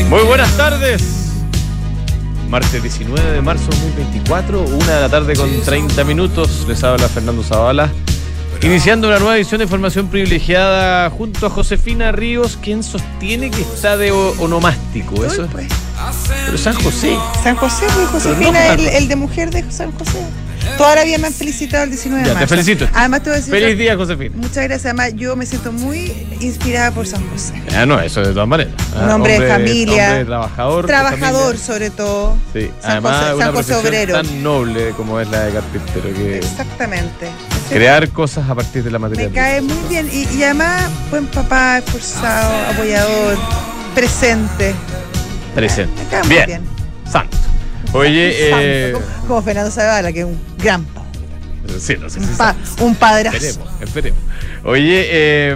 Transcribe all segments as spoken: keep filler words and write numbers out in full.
Muy buenas tardes. Martes diecinueve de marzo de dos mil veinticuatro, una de la tarde con treinta minutos. Les habla Fernando Zavala. Iniciando una nueva edición de Información Privilegiada junto a Josefina Ríos, quien sostiene que está de onomástico. Eso es. Pero San José. San José, pues Josefina, no, el, el de mujer de San José. Toda la vida me han felicitado el diecinueve de marzo. Ya, te felicito. Además, te voy a decir. Feliz día, Josefina. Muchas gracias. Además, yo me siento muy inspirada por San José. Ah, no, eso de todas maneras. Un ah, hombre, hombre de familia. Hombre trabajador. Trabajador, sobre todo. Sí, San además, José, una San José obrero. Tan noble como es la de carpintero. Que exactamente. Crear cosas a partir de la materia. Me cae muy bien. Y, y además, buen papá, esforzado, apoyador, presente. Presente. Me cae bien. muy bien. Santo. Oye, eh... como, como Fernando Zavala, que es un gran padre. Sí, no sé si un, pa un padrazo. Esperemos, esperemos. Oye, eh,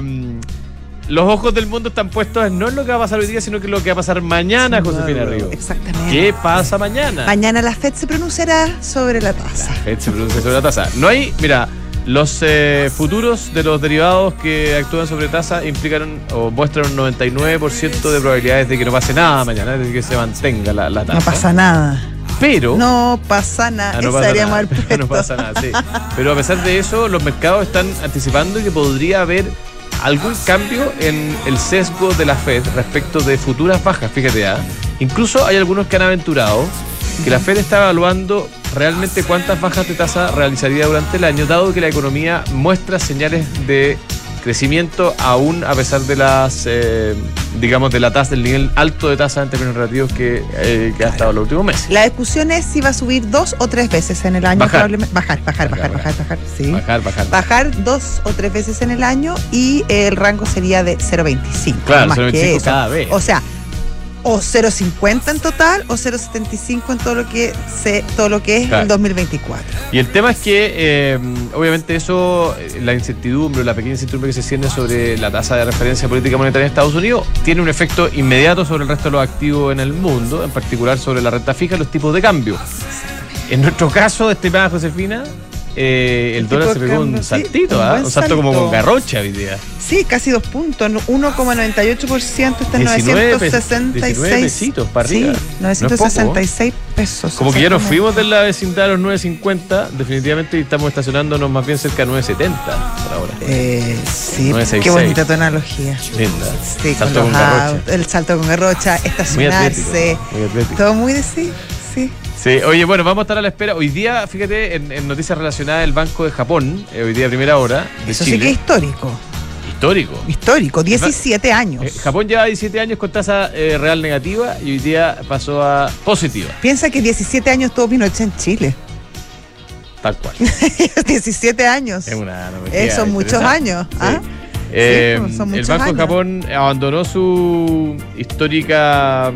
los ojos del mundo están puestos no en lo que va a pasar hoy día, sino que en lo que va a pasar mañana, sí, Josefina Ríos. Exactamente. ¿Qué pasa mañana? Mañana la Fed se pronunciará sobre la tasa. La Fed se pronuncia sobre la tasa. No hay, mira, los eh, futuros de los derivados que actúan sobre tasa implican o muestran un noventa y nueve por ciento de probabilidades de que no pase nada mañana, de que se mantenga la, la tasa. No pasa nada. Pero no pasa nada, ah, no pasa nada. Mal no pasa nada, sí. Pero a pesar de eso, los mercados están anticipando que podría haber algún cambio en el sesgo de la Fed respecto de futuras bajas, fíjate ya. Incluso hay algunos que han aventurado que la Fed está evaluando realmente cuántas bajas de tasa realizaría durante el año, dado que la economía muestra señales de crecimiento aún a pesar de las, eh, digamos, de la tasa, del nivel alto de tasa en términos relativos que, eh, que ha estado en los últimos meses. La discusión es si va a subir dos o tres veces en el año. Bajar. Probablemente. Bajar, bajar, bajar, bajar, bajar, bajar, sí. Bajar, bajar. Bajar dos o tres veces en el año y el rango sería de cero coma veinticinco. Claro, cero coma veinticinco cada vez. O sea, o cero coma cincuenta en total o cero coma setenta y cinco en todo lo que se, todo lo que es claro. El dos mil veinticuatro. Y el tema es que eh, obviamente eso, la incertidumbre, la pequeña incertidumbre que se siente sobre la tasa de referencia política monetaria en Estados Unidos tiene un efecto inmediato sobre el resto de los activos en el mundo, en particular sobre la renta fija y los tipos de cambio. En nuestro caso, estimada Josefina, Eh, el, el dólar se pegó un saltito, ¿ah? Un, un salto como con garrocha hoy día. Sí, casi dos puntos, uno coma noventa y ocho por ciento está en novecientos sesenta y seis. diecinueve pesitos para arriba. Sí, novecientos sesenta y seis no es pesos. Como que ya nos fuimos de la vecindad a los nueve cincuenta, definitivamente, y estamos estacionándonos más bien cerca de nueve setenta por ahora. Eh, sí, qué bonita tu analogía. Linda. Sí, salto con, con garrocha. El salto con garrocha, estacionarse. Muy atlético, muy atlético. Todo muy de sí, sí. Sí, oye, bueno, vamos a estar a la espera. Hoy día, fíjate, en, en noticias relacionadas del Banco de Japón, eh, hoy día a primera hora, de Eso Chile. sí que es histórico. Histórico. Histórico, diecisiete años. Eh, Japón lleva diecisiete años con tasa eh, real negativa y hoy día pasó a positiva. Piensa que diecisiete años tuvo Pinochet en Chile. Tal cual. diecisiete años. Es una eh, son muchos años. Sí. ¿Ah? Eh, sí, son muchos el Banco años. de Japón abandonó su histórica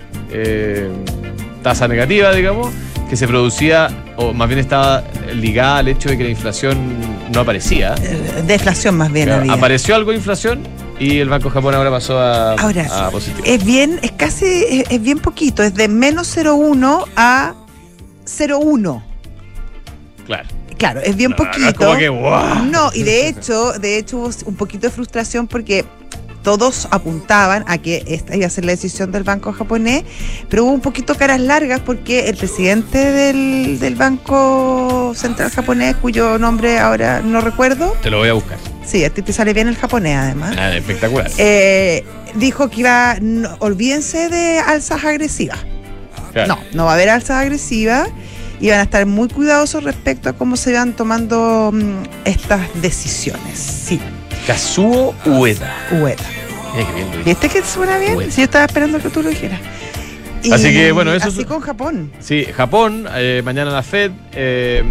eh, tasa negativa, digamos, que se producía, o más bien estaba ligada al hecho de que la inflación no aparecía. Deflación más bien claro, había. Apareció algo de inflación y el Banco de Japón ahora pasó a, ahora, a positivo. Es bien, es casi, es, es bien poquito, es de menos cero coma uno a cero coma uno. Claro. Claro, es bien no, poquito. No, es como que, wow. No, y de hecho, de hecho hubo un poquito de frustración porque todos apuntaban a que esta iba a ser la decisión del banco japonés, pero hubo un poquito caras largas porque el presidente del, del Banco Central japonés, cuyo nombre ahora no recuerdo. Te lo voy a buscar. Sí, a ti te sale bien el japonés además. Ah, espectacular. Eh, dijo que iba, no, olvídense de alzas agresivas. Claro. No, no va a haber alzas agresivas. Iban a estar muy cuidadosos respecto a cómo se van tomando um, estas decisiones. Sí. Kazuo Ueda. Ueda. Mira que bien lo ¿Viste que suena bien? Ueda. Sí, yo estaba esperando que tú lo dijeras. Y así que, bueno, eso así es, con Japón. Sí, Japón, eh, mañana la Fed, eh,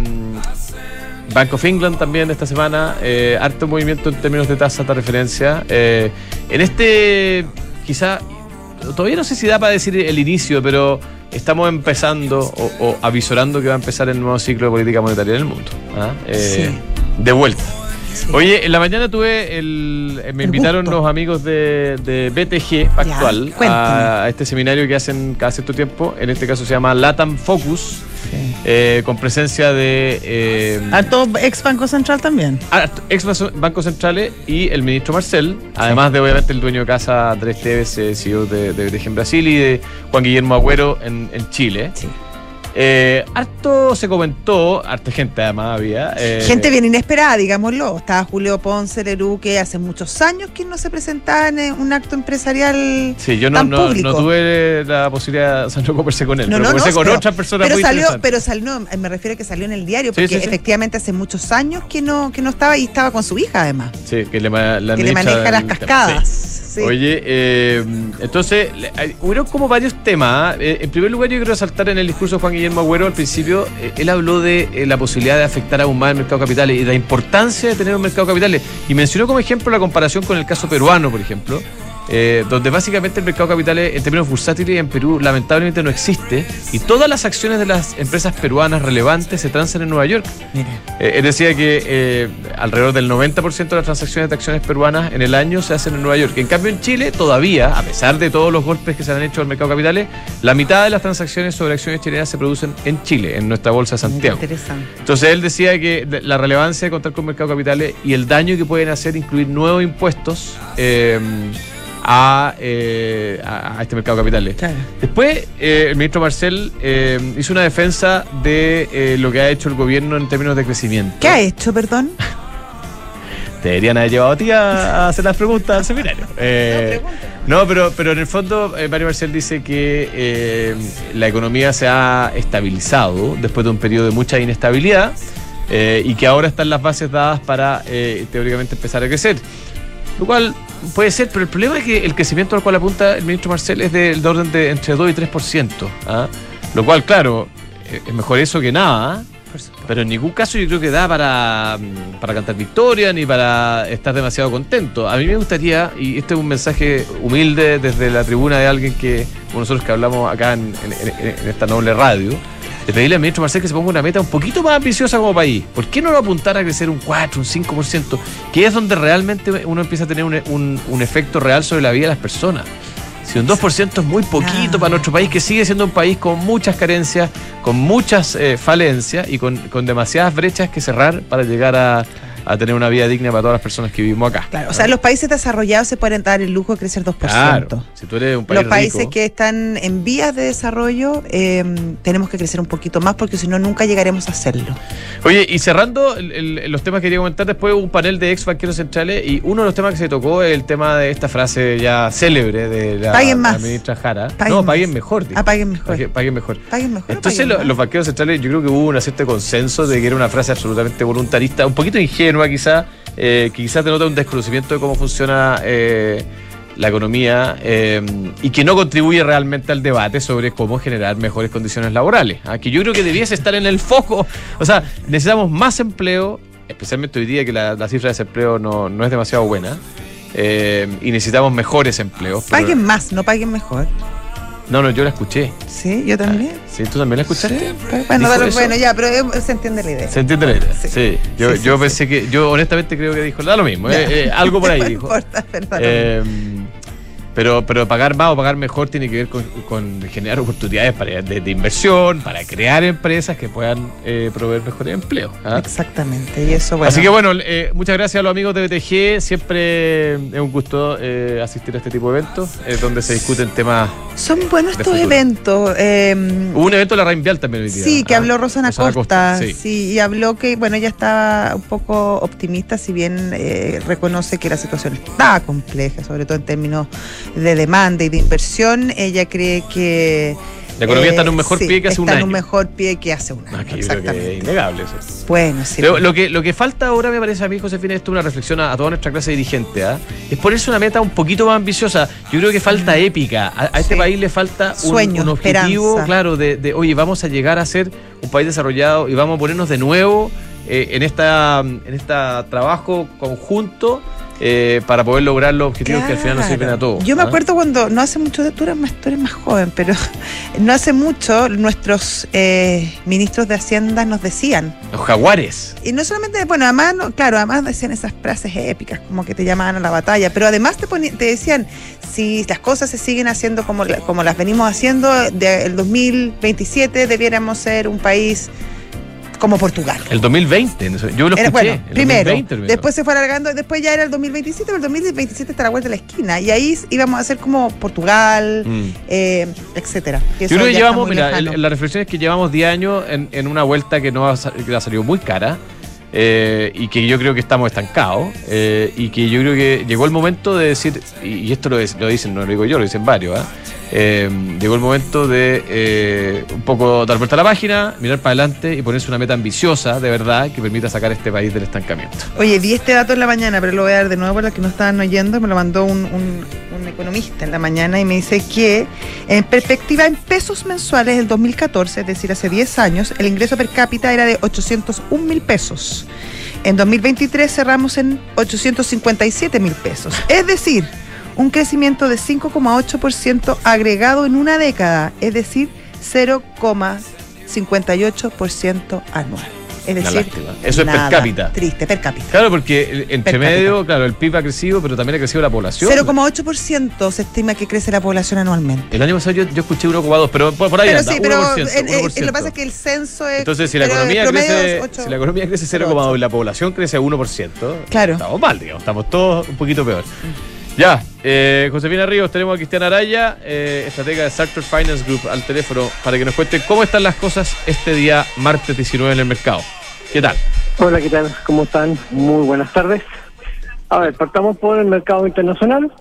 Bank of England también esta semana, eh, harto movimiento en términos de tasa de referencia. Eh, en este, quizá, todavía no sé si da para decir el inicio, pero estamos empezando o, o avisorando que va a empezar el nuevo ciclo de política monetaria en el mundo. ¿Ah? Eh, sí. De vuelta. Sí. Oye, en la mañana tuve el. Me El invitaron gusto. los amigos de, de B T G Actual cuéntame. a, a este seminario que hacen cada cierto tiempo. En este caso se llama LATAM Focus, Sí. eh, con presencia de. Eh, Harto ex Banco Central también. ex bancos centrales y el ministro Marcel, además de obviamente el dueño de casa Andrés Tevez, eh, C E O de, de B T G en Brasil, y de Juan Guillermo Agüero en, en Chile. Sí. Eh, harto se comentó, harta gente además había. eh, Gente bien inesperada, digámoslo. Estaba Julio Ponce Lerú, que hace muchos años que no se presentaba en un acto empresarial Sí, yo no, tan no, público. no tuve la posibilidad, o sea, no conversé con él, No, pero no, no, conversé con pero- otras personas pero muy salió, interesantes. pero salió, no, me refiero a que salió en el diario, Sí, porque sí, sí. efectivamente hace muchos años que no, que no estaba y estaba con su hija además, Sí, que le, ma- la que le administra maneja las el tema. cascadas. Sí. Sí. Oye, eh, entonces, le- hay- hubieron como varios temas. ¿eh? En primer lugar, yo quiero resaltar en el discurso de Juan Guillermo Agüero, al principio, eh, él habló de eh, la posibilidad de afectar aún más el mercado de capitales y de la importancia de tener un mercado de capitales. Y mencionó como ejemplo la comparación con el caso peruano, por ejemplo, eh, donde básicamente el mercado de capitales, en términos bursátiles, en Perú lamentablemente no existe, y todas las acciones de las empresas peruanas relevantes se transan en Nueva York. Mira. Eh, él decía que eh, alrededor del noventa por ciento de las transacciones de acciones peruanas en el año se hacen en Nueva York. En cambio, en Chile, todavía, a pesar de todos los golpes que se han hecho al mercado de capitales, la mitad de las transacciones sobre acciones chilenas se producen en Chile, en nuestra bolsa de Santiago. Interesante. Entonces, él decía que de- la relevancia de contar con mercado de capitales y el daño que pueden hacer incluir nuevos impuestos eh, a, eh, a, a este mercado de capitales. Claro. Después, eh, el ministro Marcel eh, hizo una defensa de eh, lo que ha hecho el gobierno en términos de crecimiento. ¿Qué ha hecho, perdón? Te deberían haber llevado a ti a, a hacer las preguntas al seminario. Eh, no, pero, pero en el fondo, eh, Mario Marcel dice que eh, la economía se ha estabilizado después de un periodo de mucha inestabilidad eh, y que ahora están las bases dadas para eh, teóricamente empezar a crecer. Lo cual puede ser, pero el problema es que el crecimiento al cual apunta el ministro Marcel es del orden de entre dos y tres por ciento. ¿ah? Lo cual, claro, eh, es mejor eso que nada, ¿ah? Pero en ningún caso yo creo que da para, para cantar victoria ni para estar demasiado contento. A mí me gustaría, y este es un mensaje humilde desde la tribuna de alguien que, como nosotros que hablamos acá en, en- en- en esta noble radio, de pedirle al ministro Marcel que se ponga una meta un poquito más ambiciosa como país. ¿Por qué no lo apuntar a crecer un cuatro, un cinco por ciento? Que es donde realmente uno empieza a tener un, un- un efecto real sobre la vida de las personas. Si un dos por ciento es muy poquito Ah. para nuestro país, que sigue siendo un país con muchas carencias, con muchas eh, falencias y con, con demasiadas brechas que cerrar para llegar a, a tener una vida digna para todas las personas que vivimos acá. Claro, o sea, los países desarrollados se pueden dar el lujo de crecer dos por ciento. Claro, si tú eres un país Los países rico, que están en vías de desarrollo eh, tenemos que crecer un poquito más porque si no nunca llegaremos a hacerlo. Oye, y cerrando el- el- los temas que quería comentar, después hubo un panel de ex banqueros centrales y uno de los temas que se tocó es el tema de esta frase ya célebre de la, Paguen la más. ministra Jara. Paguen no, más. paguen mejor. dijo. Ah, paguen mejor. Paguen, paguen mejor. Paguen mejor. Entonces paguen lo- más. los banqueros centrales, yo creo que hubo un cierto consenso de que era una frase absolutamente voluntarista, un poquito ingenua quizá, eh, que quizás denota un desconocimiento de cómo funciona eh, la economía eh, y que no contribuye realmente al debate sobre cómo generar mejores condiciones laborales. ¿ah? Que yo creo que debiese estar en el foco. O sea, necesitamos más empleo, especialmente hoy día que la, la cifra de desempleo no, no es demasiado buena. eh, y necesitamos mejores empleos. pero- Paguen más, no paguen mejor. No, no, yo la escuché. Sí, yo también. ¿Sí? ¿Tú también la escuchaste? Sí, bueno, ¿Dijo dale, eso? bueno, ya, pero eh, se entiende la idea. ¿Se entiende la idea? Sí. Sí. Yo, Sí, sí, yo sí. pensé que, yo honestamente creo que dijo, da lo mismo, Ya. eh, eh, algo por ahí No dijo. importa, perdón. Eh, pero, pero pagar más o pagar mejor tiene que ver con, con generar oportunidades para, de, de inversión, para crear empresas que puedan eh, proveer mejores empleos. ¿ah? Exactamente, y eso, bueno. Así que bueno, eh, muchas gracias a los amigos de B T G. Siempre es un gusto eh, asistir a este tipo de eventos, eh, donde se discuten temas. Son buenos de estos futuro. eventos. eh, Hubo un evento de la Rainvial también hoy día. Sí, que ¿ah? habló Rosana, Rosana Costa, Costa, sí. sí. y habló que, bueno, ella estaba un poco optimista, si bien eh, reconoce que la situación está compleja, sobre todo en términos de demanda y de inversión. Ella cree que La economía está en un mejor sí, pie que hace un está en año. un mejor pie que hace un año. Ah, que yo creo que es innegable eso. Bueno, sí. Pero lo que, lo que falta ahora, me parece a mí, Josefina, esto es una reflexión a, a toda nuestra clase dirigente, ¿ah? Es ponerse una meta un poquito más ambiciosa. Yo creo que falta épica. A, a este Sí. país le falta un, Sueño, un objetivo, esperanza. claro, de, de, oye, vamos a llegar a ser un país desarrollado y vamos a ponernos de nuevo eh, en esta en este trabajo conjunto eh, para poder lograr los objetivos Claro. que al final nos sirven a todos. Yo me ¿ah? acuerdo cuando, no hace mucho, tú eres más, tú eres más joven, pero no hace mucho nuestros eh, ministros de Hacienda nos decían, Los jaguares. y no solamente, bueno, además, no, claro, además decían esas frases épicas, como que te llamaban a la batalla, pero además te, poni- te decían, si las cosas se siguen haciendo como, la- como las venimos haciendo, del dos mil veintisiete debiéramos ser un país como Portugal. El dos mil veinte, no sé, yo lo escuché. Era, bueno, el primero, dos mil veinte primero. después se fue alargando, después ya era el dos mil veintisiete, pero el dos mil veintisiete está a la vuelta de la esquina, y ahí íbamos a ser como Portugal, Mm. eh, etcétera. Que Yo eso creo que ya llevamos, está muy mira, lejano. el- la reflexión es que llevamos diez años en, en una vuelta que no ha, sa- que ha salido muy cara eh, y que yo creo que estamos estancados eh, y que yo creo que llegó el momento de decir, y, y esto lo, es- lo dicen, no lo digo yo, lo dicen varios, ¿ah? Eh, llegó el momento de eh, un poco dar vuelta a la página, mirar para adelante y ponerse una meta ambiciosa de verdad que permita sacar a este país del estancamiento. Oye, vi este dato en la mañana, pero lo voy a dar de nuevo para los que no estaban oyendo. Me lo mandó un, un- un economista en la mañana y me dice que, en perspectiva, en pesos mensuales, del dos mil catorce, es decir, hace diez años, el ingreso per cápita era de ochocientos un mil pesos. En dos mil veintitrés cerramos en ochocientos cincuenta y siete mil pesos. Es decir, un crecimiento de cinco coma ocho por ciento agregado en una década, es decir, cero coma cincuenta y ocho por ciento anual. Es Una decir, lástima. Eso es per nada cápita. Triste, per cápita. Claro, porque el- entre Per cápita. medio, claro, el P I B ha crecido, pero también ha crecido la población. cero coma ocho por ciento se estima que crece la población anualmente. El año pasado yo, yo escuché uno coma dos, pero por, por ahí Pero anda, sí, pero uno por ciento, en- en- uno por ciento. lo que pasa es que el censo es. Entonces, si la pero economía el promedio crece, es ocho. si la economía crece cero coma dos y la población crece uno por ciento, Claro. estamos mal, digamos, estamos todos un poquito peor. Ya, eh, Josefina Ríos, tenemos a Cristian Araya, eh, estratega de Sartor Finance Group, al teléfono para que nos cuente cómo están las cosas este día martes diecinueve en el mercado. ¿Qué tal? Hola, ¿qué tal? ¿Cómo están? Muy buenas tardes. A ver, partamos por el mercado internacional.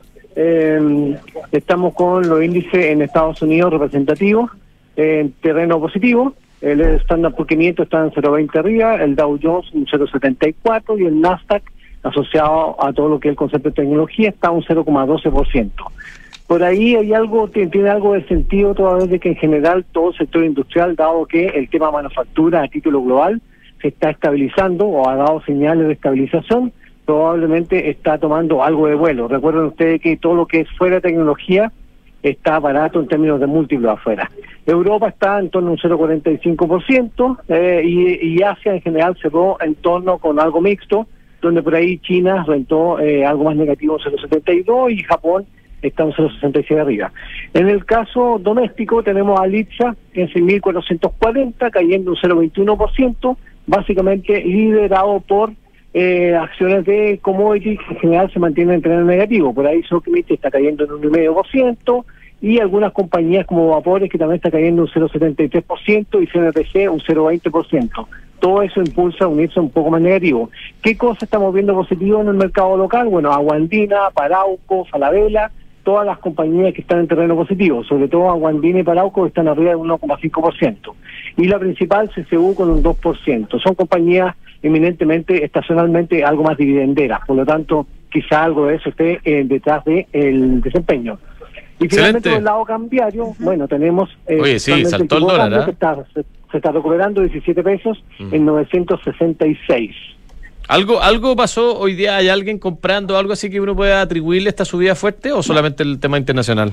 Eh, estamos con los índices en Estados Unidos representativos en terreno positivo. El Standard Poor's quinientos está en cero coma veinte arriba, el Dow Jones un cero coma setenta y cuatro y el Nasdaq, asociado a todo lo que es el concepto de tecnología, está un cero coma doce por ciento. Por ahí hay algo, tiene, tiene algo de sentido toda vez de que en general todo el sector industrial, dado que el tema manufactura a título global se está estabilizando o ha dado señales de estabilización, probablemente está tomando algo de vuelo. Recuerden ustedes que todo lo que es fuera de tecnología está barato en términos de múltiplos afuera. Europa está en torno a un cero coma cuarenta y cinco por ciento eh, y, y Asia en general cerró en torno con algo mixto, donde por ahí China rentó eh, algo más negativo en cero coma setenta y dos y Japón está en cero coma sesenta y siete arriba. En el caso doméstico tenemos a Litza en seis mil cuatrocientos cuarenta, cayendo un cero coma veintiuno por ciento, básicamente liderado por eh, acciones de commodities que en general se mantienen en terreno negativo. Por ahí Sokimich está cayendo en un cero coma cinco por ciento y algunas compañías como Vapores que también está cayendo un cero coma setenta y tres por ciento y C N P C un cero coma veinte por ciento. Todo eso impulsa a unirse un poco más negativo. ¿Qué cosa estamos viendo positivo en el mercado local? Bueno, Aguandina, Parauco, Falabella, todas las compañías que están en terreno positivo, sobre todo Aguandina y Parauco están arriba de uno coma cinco por ciento. Y la principal, C C U, con un dos por ciento. Son compañías eminentemente, estacionalmente, algo más dividenderas. Por lo tanto, quizá algo de eso esté eh, detrás del desempeño. Y finalmente, Excelente. por el lado cambiario, uh-huh. bueno, tenemos... Eh, Oye, sí, actualmente saltó el tipo de dólar, cambio ¿eh? que está, se, se está recuperando diecisiete pesos Mm. en novecientos sesenta y seis. ¿Algo, ¿Algo pasó hoy día? ¿Hay alguien comprando algo así que uno pueda atribuirle esta subida fuerte o solamente el tema internacional?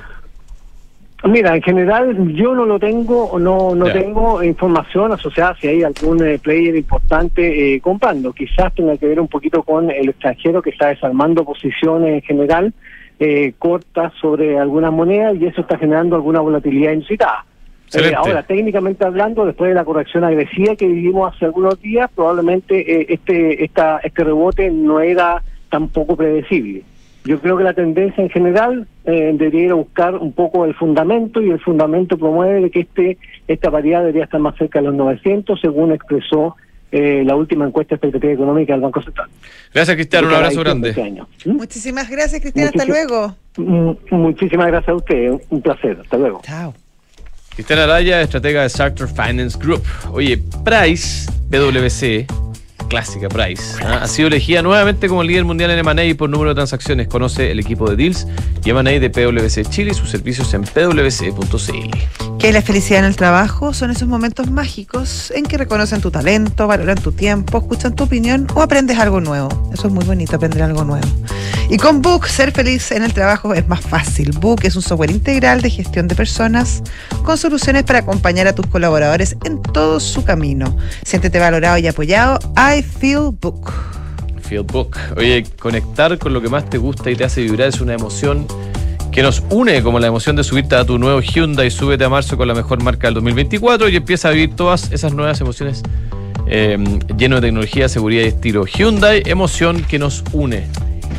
Mira, en general yo no lo tengo, no no Ya. tengo información asociada si hay algún eh, player importante eh, comprando. Quizás tenga que ver un poquito con el extranjero que está desarmando posiciones en general eh, cortas sobre algunas monedas y eso está generando alguna volatilidad inusitada. Eh, ahora, técnicamente hablando, después de la corrección agresiva que vivimos hace algunos días, probablemente eh, este esta este rebote no era tampoco predecible. Yo creo que la tendencia en general eh, debería ir a buscar un poco el fundamento y el fundamento promueve que este esta paridad debería estar más cerca de los novecientos, según expresó eh, la última encuesta de expectativa económica del Banco Central. Gracias, Cristian. Un abrazo grande. Este año. ¿Mm? Muchísimas gracias, Cristian. Hasta Muchísimas- luego. Mm, Muchísimas gracias a usted. Un placer. Hasta luego. Chao. Cristian Araya, estratega de Sartor Finance Group. Oye, Price, P W C, clásica, Price. ¿ah? Ha sido elegida nuevamente como líder mundial en M and A por número de transacciones. Conoce el equipo de Deals y M and A de P W C Chile y sus servicios en p w c punto c l. ¿Qué es la felicidad en el trabajo? Son esos momentos mágicos en que reconocen tu talento, valoran tu tiempo, escuchan tu opinión o aprendes algo nuevo. Eso es muy bonito, aprender algo nuevo. Y con Book, ser feliz en el trabajo es más fácil. Book es un software integral de gestión de personas con soluciones para acompañar a tus colaboradores en todo su camino. Siéntete valorado y apoyado. I feel Book. Feel Book. Oye, conectar con lo que más te gusta y te hace vibrar es una emoción que nos une, como la emoción de subirte a tu nuevo Hyundai. Súbete a marzo con la mejor marca del dos mil veinticuatro y empieza a vivir todas esas nuevas emociones eh, lleno de tecnología, seguridad y estilo. Hyundai, emoción que nos une.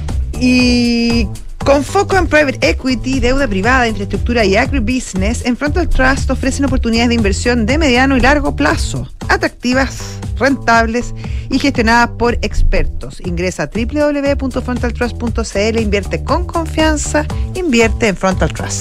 Y con foco en private equity, deuda privada, infraestructura y agribusiness, en Frontal Trust ofrecen oportunidades de inversión de mediano y largo plazo, atractivas, rentables y gestionadas por expertos. Ingresa a doble u doble u doble u punto frontal trust punto c l, invierte con confianza, invierte en Frontal Trust.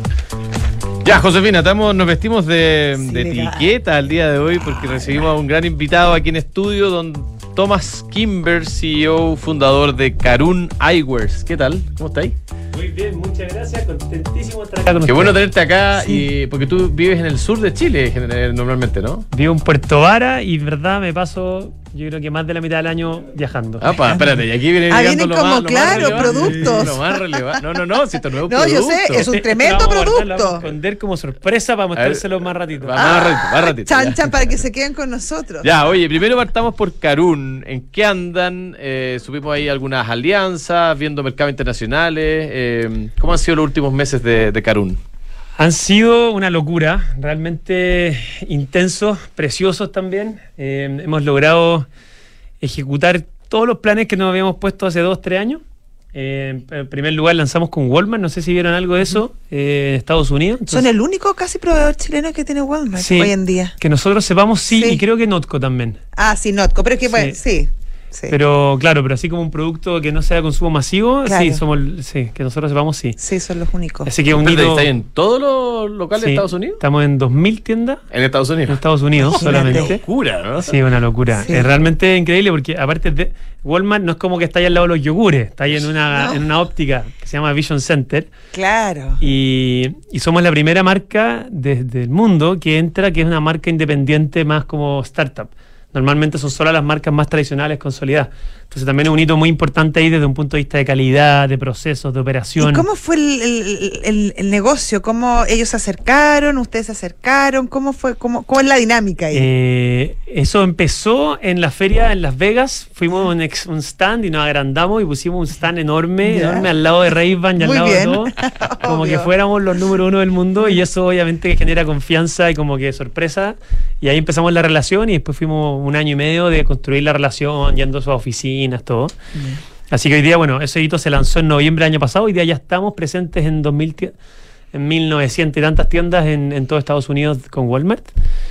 Ya, Josefina, estamos, nos vestimos de, Sí, de legal. etiqueta el día de hoy porque recibimos a un gran invitado aquí en estudio, don Thomas Kimber, C E O, fundador de Karun Eyewears. ¿Qué tal? ¿Cómo estáis? Muy bien, muchas gracias, contentísimo de estar acá con Qué ustedes. bueno tenerte acá, Sí. y porque tú vives en el sur de Chile general- normalmente, ¿no? Vivo en Puerto Vara y, verdad, me paso, yo creo que más de la mitad del año viajando. Ah, pa, espérate, y aquí viene Ah, llegando vienen lo como, más, lo más claro, relevante. productos. Lo más relevante. No, no, no, si esto no es un No, yo producto. sé, es un Este- tremendo este lo vamos a guardar, lo vamos a producto. esconder como sorpresa para mostrárselo más ratito. Va, más ratito, más ratito. Chan, ya. chan, para que se queden con nosotros. Ya, oye, primero partamos por Karun. ¿En qué andan? Eh, subimos ahí algunas alianzas, viendo mercados internacionales. Eh, ¿Cómo han sido los últimos meses de, de Karun? Han sido una locura, realmente intensos, preciosos también. Eh, hemos logrado ejecutar todos los planes que nos habíamos puesto hace dos, tres años. Eh, en primer lugar lanzamos con Walmart, no sé si vieron algo de eso, eh, en Estados Unidos. Son Entonces, el único casi proveedor chileno que tiene Walmart Sí. hoy en día. que nosotros sepamos, sí, Sí. y creo que Notco también. Ah, sí, Notco, pero es que bueno, sí. sí. Pero claro, pero así como un producto que no sea de consumo masivo, Claro. sí, somos, sí, que nosotros sepamos, sí. Sí, son los únicos. Así que un Espérate, hito- ¿estáis en todos los locales de sí, Estados Unidos? Estamos en dos mil tiendas En Estados en Unidos. Estados Unidos Imagínate. solamente. Locura, ¿no? Sí, una locura. Sí. Es realmente increíble porque aparte de Walmart no es como que está ahí al lado de los yogures, está ahí en una, No. en una óptica que se llama Vision Center Claro. y, y somos la primera marca desde el mundo que entra, que es una marca independiente más como startup. Normalmente son solo las marcas más tradicionales consolidadas. Entonces también es un hito muy importante ahí desde un punto de vista de calidad, de procesos, de operación. ¿Y cómo fue el, el- el- el negocio? ¿Cómo ellos se acercaron? ¿Ustedes se acercaron? ¿Cómo fue? ¿Cómo, cómo es la dinámica ahí? Eh, eso empezó en la feria en Las Vegas. Fuimos a un, ex- un stand y nos agrandamos y pusimos un stand enorme, Ya. enorme al lado de Ray-Ban y al Muy lado bien. de todo. Como que Obvio. fuéramos los número uno del mundo y eso obviamente genera confianza y como que sorpresa. Y ahí empezamos la relación y después fuimos un año y medio de construir la relación, yendo a sus oficinas, todo. Así que hoy día, bueno, ese hito se lanzó en noviembre del año pasado. Hoy día ya estamos presentes en dos mil tie- en mil novecientas y tantas tiendas en, en todo Estados Unidos con Walmart.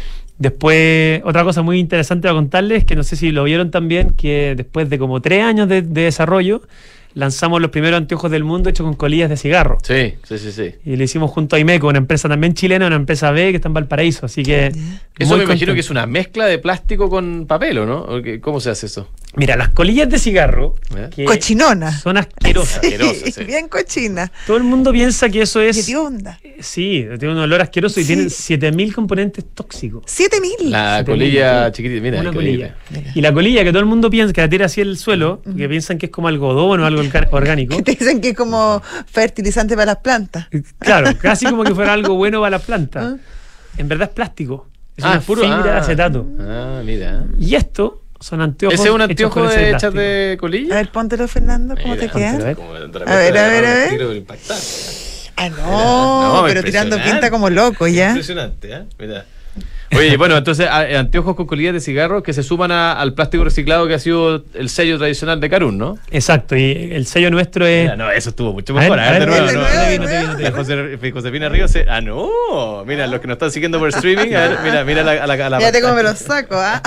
Después, otra cosa muy interesante a contarles, que no sé si lo vieron también, que después de como tres años de, de desarrollo, lanzamos los primeros anteojos del mundo hechos con colillas de cigarro. Sí, sí, sí, sí. Y lo hicimos junto a Imeco, una empresa también chilena, una empresa B que está en Valparaíso. Así que. Eso muy me imagino contento. que es una mezcla de plástico con papel, ¿o no? ¿O qué- ¿Cómo se hace eso? Mira, las colillas de cigarro, ¿Eh? que Cochinona. son asquerosas. Sí, asquerosa, sí. bien cochina. Todo el mundo piensa que eso ¿Qué es. te onda? Sí, tiene un olor asqueroso y Sí. tienen siete mil componentes tóxicos. Siete mil. La Se te colilla mete. chiquitita, mira, Una increíble. colilla. Mira. Y la colilla que todo el mundo piensa que la tira así el suelo, que piensan que es como algodón o algo orga- orgánico. Que te dicen que es como fertilizante para las plantas. Claro, casi como que fuera algo bueno para las plantas. Ah. En verdad es plástico. Es Ah, una es puro fibra de ah. acetato. Ah, mira. Y esto son anteojos. ¿Ese es un hechos anteojo con ese de hechas plástico. de A colilla? ver, póntelo, Fernando, ¿cómo Mira, te queda? póntelo, Como de A ver, a ver, a ver. tiro, impactar. Ah, no, No, pero tirando impresionante. pinta como loco ya. Impresionante, ¿eh? Mira. Oye, bueno, entonces a- anteojos con colillas de cigarro que se suman a- al plástico reciclado que ha sido el sello tradicional de Karun, ¿no? Exacto, y el sello nuestro es. Mira, no, eso estuvo mucho A ver, mejor. A ver, de a ver, nuevo, de no, nuevo, no, de no, nuevo. no, la Jose- Josefina Ríos se- ah, no, mira, los que nos están siguiendo por streaming, a ver, mira, mira la, a la, a la Fíjate cómo me lo saco, ¿ah?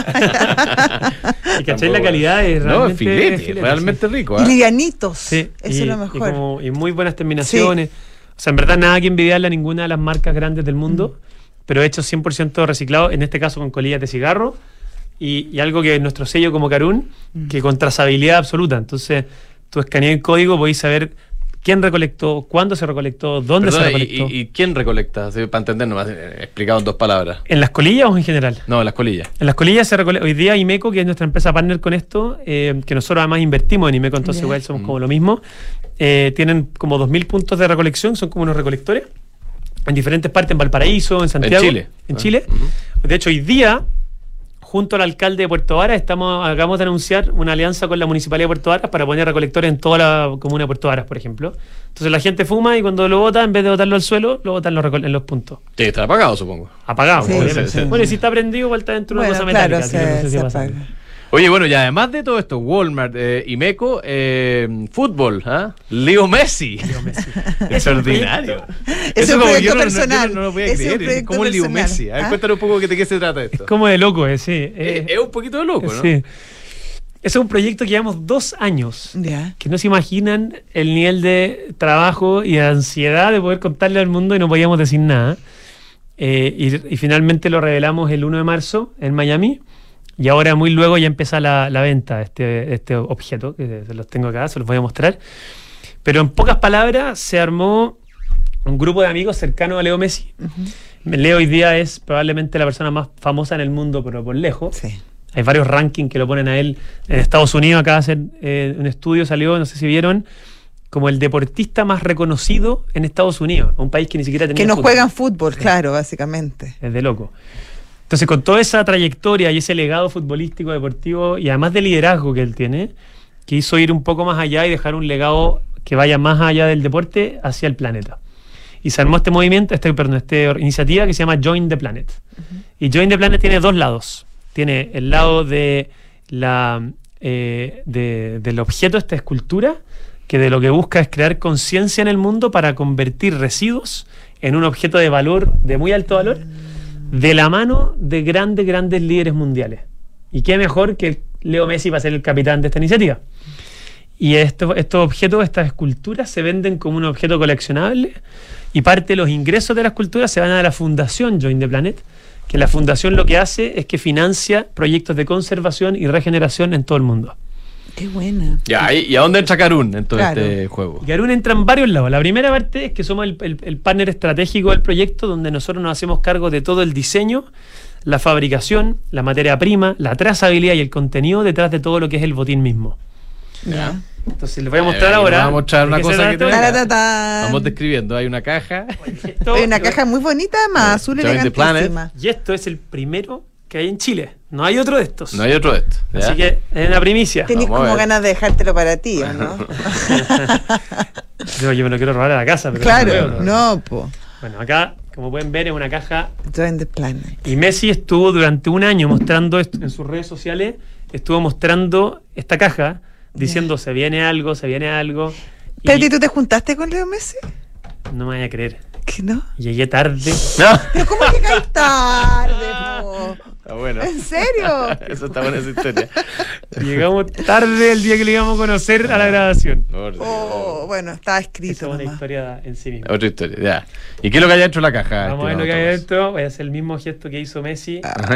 Y cachai, la calidad es No, realmente. es filete, filete, realmente rico. Y ¿ah? livianitos. Sí, Eso y, es lo y mejor. como- y muy buenas terminaciones. O sea, en verdad nada que envidiarle a ninguna de las marcas grandes del mundo, pero hechos cien por ciento reciclados, en este caso con colillas de cigarro, y, y algo que es nuestro sello como Carún, que con trazabilidad absoluta. Entonces, tú escaneas el código, podéis saber quién recolectó, cuándo se recolectó, dónde Perdona, se recolectó. Y, y, ¿y quién recolecta? Sí, para entender nomás, eh, explicado en dos palabras. ¿En las colillas o en general? No, en las colillas. En las colillas se recolecta. Hoy día Imeco, que es nuestra empresa partner con esto, eh, que nosotros además invertimos en Imeco, entonces Ya. igual somos Mm. como lo mismo, eh, tienen como dos mil puntos de recolección, son como unos recolectores, en diferentes partes, en Valparaíso, en Santiago. Chile. En Ah, Chile. ujú. De hecho, hoy día, junto al alcalde de Puerto Varas, estamos, acabamos de anunciar una alianza con la Municipalidad de Puerto Varas para poner recolectores en toda la comuna de Puerto Varas, por ejemplo. Entonces la gente fuma y cuando lo bota, en vez de botarlo al suelo, lo botan en los, recol- en los puntos. Tiene que estar apagado, supongo. Apagado, Sí, obviamente. sí, sí. Bueno, y si está prendido, igual está dentro de una Bueno, cosa metálica. claro, así que no sé se, si se pasa. apaga. Oye, bueno, y además de todo esto, Walmart, eh, Imeco, eh, fútbol, ¿ah? Leo Messi. Leo Messi. Extraordinario. Es Eso un como proyecto yo no- no- personal. yo no, no lo podía Es un creer. Es proyecto como Leo personal. Messi. A ver, ¿Ah? cuéntanos un poco de qué se trata esto. Es como de loco, eh, sí. Eh, Eh, es un poquito de loco, ¿no? sí. Ese es un proyecto que llevamos dos años. Ya. Que no se imaginan el nivel de trabajo y de ansiedad de poder contarle al mundo y no podíamos decir nada. Eh, y, y finalmente lo revelamos el uno de marzo en Miami. Y ahora muy luego ya empieza la, la venta de este, este objeto, que se los tengo acá, se los voy a mostrar. Pero en pocas palabras se armó un grupo de amigos cercanos a Leo Messi. Leo hoy día es probablemente la persona más famosa en el mundo, pero por lejos. Sí. Hay varios rankings que lo ponen a él. En Estados Unidos acaba de hacer eh, un estudio, salió, no sé si vieron, como el deportista más reconocido en Estados Unidos, un país que ni siquiera tenía Que no fútbol. juegan fútbol, claro, básicamente. Es de loco. Entonces, con toda esa trayectoria y ese legado futbolístico, deportivo, y además de liderazgo que él tiene, quiso ir un poco más allá y dejar un legado que vaya más allá del deporte hacia el planeta. Y se armó este movimiento, este, perdón, esta iniciativa que se llama Join the Planet. Y Join the Planet tiene dos lados. Tiene el lado de la, eh, de- del objeto, esta escultura, que de lo que busca es crear conciencia en el mundo para convertir residuos en un objeto de valor, de muy alto valor, de la mano de grandes, grandes líderes mundiales. Y qué mejor que Leo Messi para ser el capitán de esta iniciativa. Y estos, estos objetos, estas esculturas, se venden como un objeto coleccionable y parte de los ingresos de la escultura se van a la fundación Join the Planet, que la fundación lo que hace es que financia proyectos de conservación y regeneración en todo el mundo. Qué buena. Ya, ¿y y a dónde entra Carún en todo Claro. este juego? Y Carún entra en varios lados. La primera parte es que somos el, el- el partner estratégico del proyecto, donde nosotros nos hacemos cargo de todo el diseño, la fabricación, la materia prima, la trazabilidad y el contenido detrás de todo lo que es el botín mismo. Ya. Entonces les voy a mostrar Eh, ahora. vamos a mostrar de una qué se cosa que trata. tenemos. Taratatán. Vamos describiendo. Hay una caja. Esto- Hay una caja muy bonita, más azul Join the Planet. elegantísima. Y esto es el primero que hay en Chile. No hay otro de estos. No hay otro de estos. ¿ya? Así que es una primicia. Tenís Vamos a como ver. ganas de dejártelo para ti, ¿o no? Yo, yo me lo quiero robar a la casa, pero no Claro, puedo, no, po. Bueno, acá, como pueden ver, es una caja. Join the Planet. Y Messi estuvo durante un año mostrando esto en sus redes sociales, estuvo mostrando esta caja, diciendo se viene algo, se viene algo. Y Pero, ¿y tú te juntaste con Leo Messi? no me vaya a creer. ¿Qué no? Llegué tarde. No. Pero ¿cómo que caes tarde, po? Está bueno. ¿En serio? Eso está buena esa historia. Llegamos tarde el día que le íbamos a conocer a la grabación. Por Dios. Oh, bueno, estaba Esa escrito es una nomás. historia en sí misma. Otra historia, ya. ¿Y qué es lo que hay dentro de la caja? Vamos a ver lo que estimado hay Tomás? dentro. Voy a hacer el mismo gesto que hizo Messi.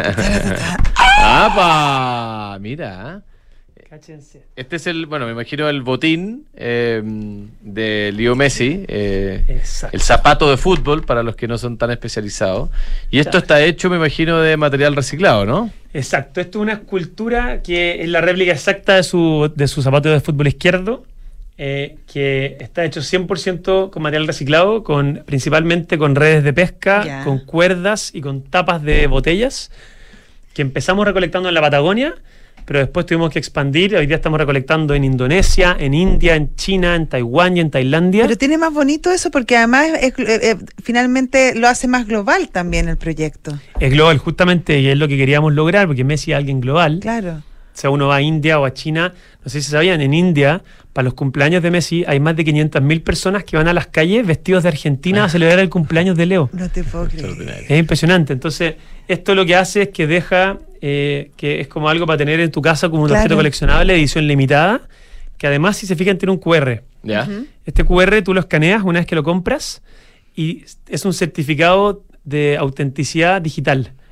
¡Apa! Mira. Cáchense. Este es el, bueno, me imagino el botín eh, de Leo Messi. eh, Exacto. el zapato de fútbol para los que no son tan especializados. Y esto Claro. está hecho, me imagino, de material reciclado, ¿no? Exacto, esto es una escultura que es la réplica exacta de su, de su zapato de fútbol izquierdo, eh, que está hecho cien por ciento con material reciclado, con, principalmente con redes de pesca, Ya. con cuerdas y con tapas de botellas, que empezamos recolectando en la Patagonia, pero después tuvimos que expandir. Hoy día estamos recolectando en Indonesia, en India, en China, en Taiwán y en Tailandia. Pero tiene más bonito eso porque además es- eh, eh, finalmente lo hace más global también el proyecto. Es global, justamente, y es lo que queríamos lograr, porque Messi es alguien global. Claro. O sea, uno va a India o a China, no sé si sabían, en India, para los cumpleaños de Messi, hay más de quinientas mil personas que van a las calles vestidos de Argentina a celebrar el cumpleaños de Leo. No te puedo creer. Extraordinario. Es impresionante. Entonces, esto lo que hace es que deja, eh, que es como algo para tener en tu casa como un Claro. objeto coleccionable, edición limitada, que además, si se fijan, tiene un cu erre. ¿Ya? Este cu erre tú lo escaneas una vez que lo compras y es un certificado de autenticidad digital.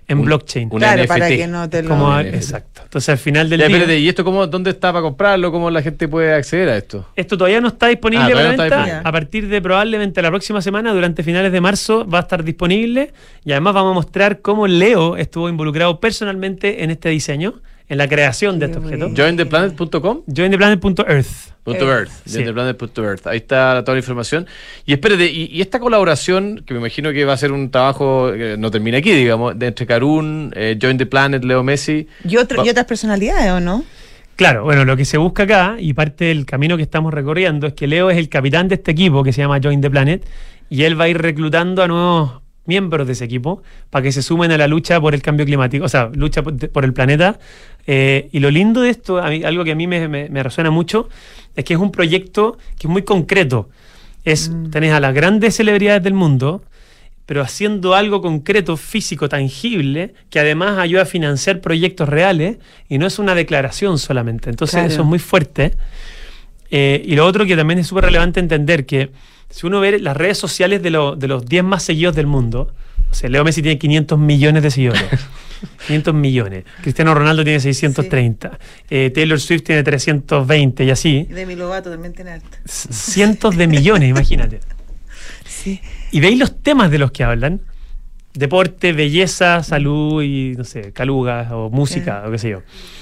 en Un- blockchain. un Claro, N F T. para que no te lo... Como, Un N F T. exacto. Entonces al final del Ya, día... espérate, ¿y esto cómo, dónde está para comprarlo? ¿Cómo la gente puede acceder a esto? Esto todavía no está disponible Ah, para todavía no está venta. disponible. A partir de probablemente la próxima semana, durante finales de marzo, va a estar disponible. Y además vamos a mostrar cómo Leo estuvo involucrado personalmente en este diseño, en la creación de Qué este objeto. bueno. join the planet punto com. join the planet punto earth. Punto Earth, Sí. join the planet punto earth. Ahí está toda la información. Y espérate, y, y esta colaboración, que me imagino que va a ser un trabajo que no termina aquí, digamos, de entre Karun, eh, Join the Planet, Leo Messi. ¿Y, otro- Va- y otras personalidades o no? Claro, bueno, lo que se busca acá, y parte del camino que estamos recorriendo, es que Leo es el capitán de este equipo que se llama Join the Planet, y él va a ir reclutando a nuevos miembros de ese equipo para que se sumen a la lucha por el cambio climático, o sea, lucha por, por el planeta. Eh, y lo lindo de esto, a mí- algo que a mí me, me- me resuena mucho, es que es un proyecto que es muy concreto. Es, tenés a las grandes celebridades del mundo, pero haciendo algo concreto, físico, tangible, que además ayuda a financiar proyectos reales y no es una declaración solamente. Entonces Claro. eso es muy fuerte. Eh, y lo otro que también es súper relevante entender, que si uno ve las redes sociales de, lo- de los diez más seguidos del mundo, o sea, Leo Messi tiene quinientos millones de seguidores. quinientos millones. Cristiano Ronaldo tiene seiscientos treinta. Eh, Taylor Swift tiene trescientos veinte y así. Demi Lovato también tiene harto. C- Cientos de millones, imagínate. Sí. Y veis los temas de los que hablan: deporte, belleza, salud y, no sé, calugas o música Sí. o qué sé yo.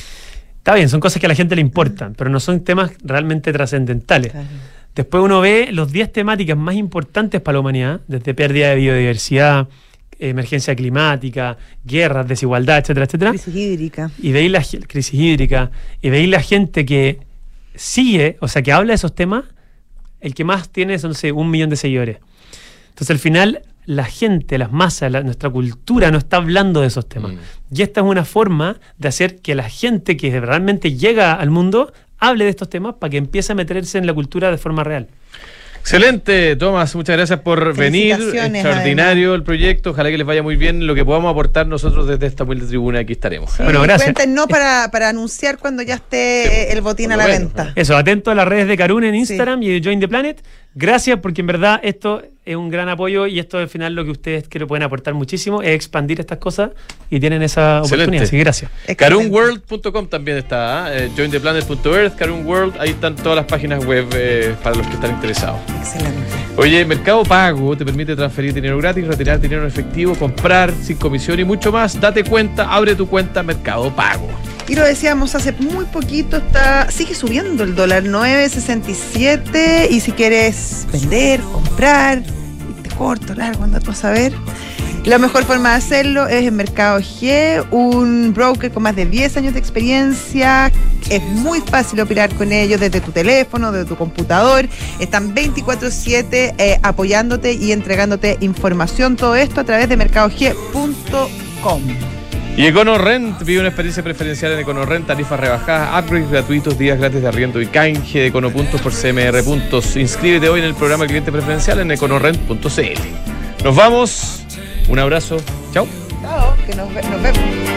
Está bien, son cosas que a la gente le importan, pero no son temas realmente trascendentales. Claro. Después uno ve los diez temáticas más importantes para la humanidad, desde pérdida de biodiversidad, emergencia climática, guerras, desigualdad, etcétera, etcétera. Crisis hídrica. Y veis la ge- crisis hídrica, y veis la gente que sigue, o sea, que habla de esos temas, el que más tiene son, no sé, un millón de seguidores. Entonces, al final, la gente, las masas, la- nuestra cultura no está hablando de esos temas. Mm. Y esta es una forma de hacer que la gente que realmente llega al mundo hable de estos temas para que empiece a meterse en la cultura de forma real. Excelente, Tomás, muchas gracias por venir. Felicitaciones, Extraordinario el proyecto, ojalá que les vaya muy bien. Lo que podamos aportar nosotros desde esta humilde tribuna, aquí estaremos. Sí, Bueno, gracias. Cuéntenos para, para anunciar cuando ya esté Sí, eh, el botín por a lo la menos, venta. Eso, atento a las redes de Karun en Sí. Instagram y de Join the Planet. Gracias, porque en verdad esto es un gran apoyo y esto al final lo que ustedes creo pueden aportar muchísimo es expandir estas cosas y tienen esa Excelente. oportunidad. Así que gracias. Excelente. Karun world punto com también está, ¿eh? join the planet punto earth, Karun World, ahí están todas las páginas web eh, para los que están interesados. Excelente. Oye, Mercado Pago te permite transferir dinero gratis, retirar dinero en efectivo, comprar sin comisión y mucho más. Date cuenta, abre tu cuenta Mercado Pago. Y lo decíamos hace muy poquito, está sigue subiendo el dólar, nueve sesenta y siete, y si quieres vender, comprar, irte corto, largo, anda tú a saber. La mejor forma de hacerlo es en Mercado G, un broker con más de diez años de experiencia. Es muy fácil operar con ellos desde tu teléfono, desde tu computador. Están veinticuatro siete eh, apoyándote y entregándote información. Todo esto a través de mercado g punto com. Y EconoRent, vive una experiencia preferencial en EconoRent, tarifas rebajadas, upgrades gratuitos, días gratis de arriendo y canje de Econopuntos por C M R puntos. Inscríbete hoy en el programa Cliente Preferencial en econorent punto c l. Nos vamos, un abrazo, chao. Chao, que nos, ve- nos vemos.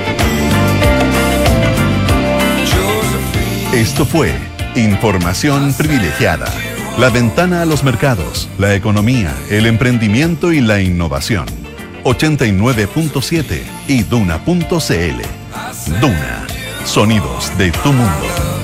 Esto fue Información Privilegiada. La ventana a los mercados, la economía, el emprendimiento y la innovación. ochenta y nueve punto siete y duna punto c l. Duna. Sonidos de tu mundo.